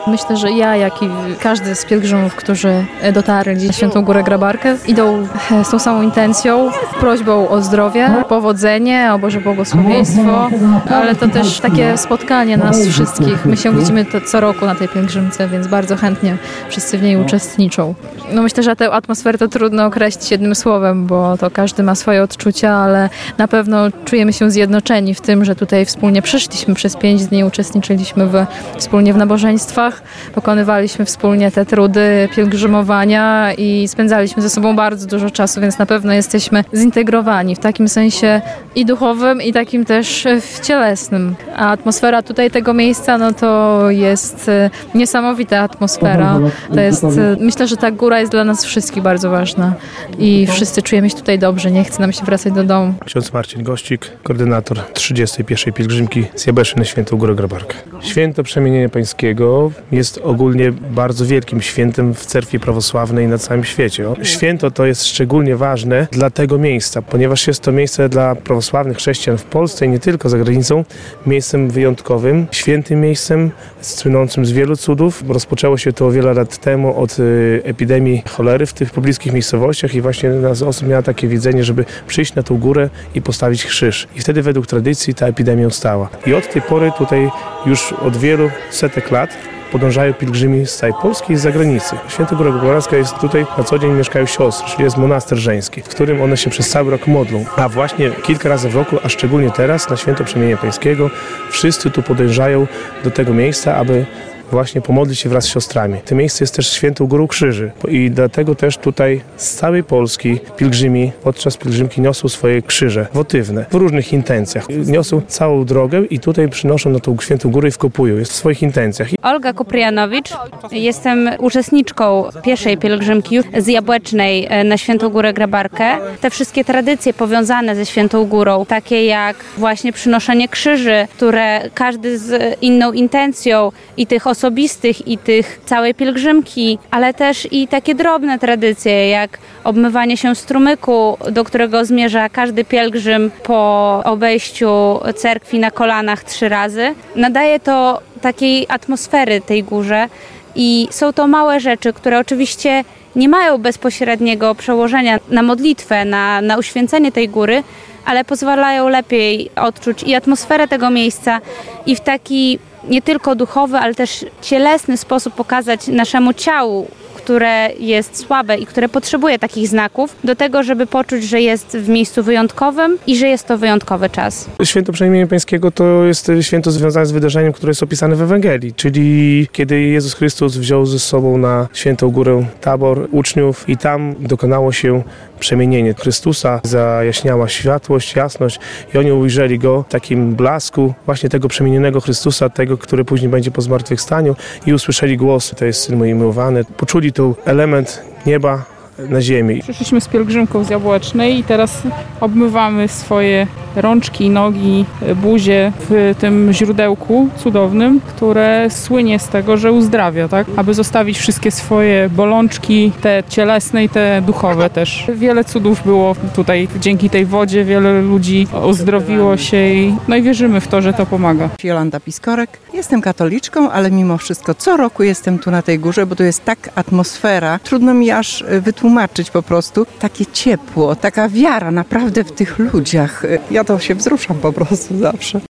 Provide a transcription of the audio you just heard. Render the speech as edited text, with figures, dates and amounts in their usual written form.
Myślę, że ja, jak i każdy z pielgrzymów, którzy dotarli na Świętą Górę Grabarkę, idą z tą samą intencją, prośbą o zdrowie, powodzenie, o Boże błogosławieństwo, ale to też takie spotkanie nas wszystkich. My się widzimy to co roku na tej pielgrzymce, więc bardzo chętnie wszyscy w niej uczestniczą. No myślę, że tę atmosferę to trudno określić jednym słowem, bo to każdy ma swoje odczucia, ale na pewno czujemy się zjednoczeni w tym, że tutaj wspólnie przyszliśmy przez 5 dni, uczestniczyliśmy wspólnie w nabożeństwach, pokonywaliśmy wspólnie te trudy pielgrzymowania i spędzaliśmy ze sobą bardzo dużo czasu, więc na pewno jesteśmy zintegrowani w takim sensie i duchowym, i takim też cielesnym. A atmosfera tutaj tego miejsca, no to jest niesamowita atmosfera. To jest, myślę, że ta góra jest dla nas wszystkich bardzo ważna i wszyscy czujemy się tutaj dobrze, nie chce nam się wracać do domu. Ksiądz Marcin Gościk, koordynator 31. pielgrzymki z Jabeszy na Świętą Górę Grabarkę. Święto Przemienienia Pańskiego jest ogólnie bardzo wielkim świętem w cerkwi prawosławnej na całym świecie. Święto to jest szczególnie ważne dla tego miejsca, ponieważ jest to miejsce dla prawosławnych chrześcijan w Polsce i nie tylko za granicą, miejscem wyjątkowym, świętym miejscem, słynącym z wielu cudów. Rozpoczęło się to wiele lat temu od epidemii cholery w tych pobliskich miejscowościach i właśnie nas osób miała takie widzenie, żeby przyjść na tą górę i postawić krzyż. I wtedy według tradycji ta epidemia ustała. I od tej pory tutaj już od wielu setek lat podążają pielgrzymi z całej Polski i z zagranicy. Święta Góra Grabarska jest tutaj, na co dzień mieszkają siostry, czyli jest monaster żeński, w którym one się przez cały rok modlą. A właśnie kilka razy w roku, a szczególnie teraz, na Święto Przemienienia Pańskiego, wszyscy tu podążają do tego miejsca, aby właśnie pomodlić się wraz z siostrami. To miejsce jest też Świętą Górą Krzyży i dlatego też tutaj z całej Polski pielgrzymi podczas pielgrzymki niosą swoje krzyże wotywne w różnych intencjach. Niosą całą drogę i tutaj przynoszą na tą Świętą Górę i wkopują. Jest w swoich intencjach. Olga Kuprianowicz. Jestem uczestniczką pierwszej pielgrzymki z Jabłecznej na Świętą Górę Grabarkę. Te wszystkie tradycje powiązane ze Świętą Górą, takie jak właśnie przynoszenie krzyży, które każdy z inną intencją i tych osobistych i tych całej pielgrzymki, ale też i takie drobne tradycje, jak obmywanie się strumyku, do którego zmierza każdy pielgrzym po obejściu cerkwi na kolanach 3 razy. Nadaje to takiej atmosfery tej górze i są to małe rzeczy, które oczywiście nie mają bezpośredniego przełożenia na modlitwę, na uświęcenie tej góry, ale pozwalają lepiej odczuć i atmosferę tego miejsca i w taki nie tylko duchowy, ale też cielesny sposób pokazać naszemu ciału, które jest słabe i które potrzebuje takich znaków do tego, żeby poczuć, że jest w miejscu wyjątkowym i że jest to wyjątkowy czas. Święto Przemienienia Pańskiego to jest święto związane z wydarzeniem, które jest opisane w Ewangelii, czyli kiedy Jezus Chrystus wziął ze sobą na Świętą Górę Tabor uczniów i tam dokonało się przemienienie Chrystusa, zajaśniała światłość, jasność i oni ujrzeli Go w takim blasku właśnie tego przemienionego Chrystusa, tego, który później będzie po zmartwychwstaniu i usłyszeli głos, to jest Syn mój miłowany. Poczuli tu element nieba na ziemi. Przyszliśmy z pielgrzymką z Jabłecznej i teraz obmywamy swoje rączki, nogi, buzię w tym źródełku cudownym, które słynie z tego, że uzdrawia, tak? Aby zostawić wszystkie swoje bolączki, te cielesne i te duchowe też. Wiele cudów było tutaj dzięki tej wodzie, wiele ludzi uzdrowiło się i wierzymy w to, że to pomaga. Jolanta Piskorek. Jestem katoliczką, ale mimo wszystko co roku jestem tu na tej górze, bo tu jest tak atmosfera. Trudno mi aż wytłumaczyć po prostu. Takie ciepło, taka wiara naprawdę w tych ludziach. Ja to się wzruszam po prostu zawsze.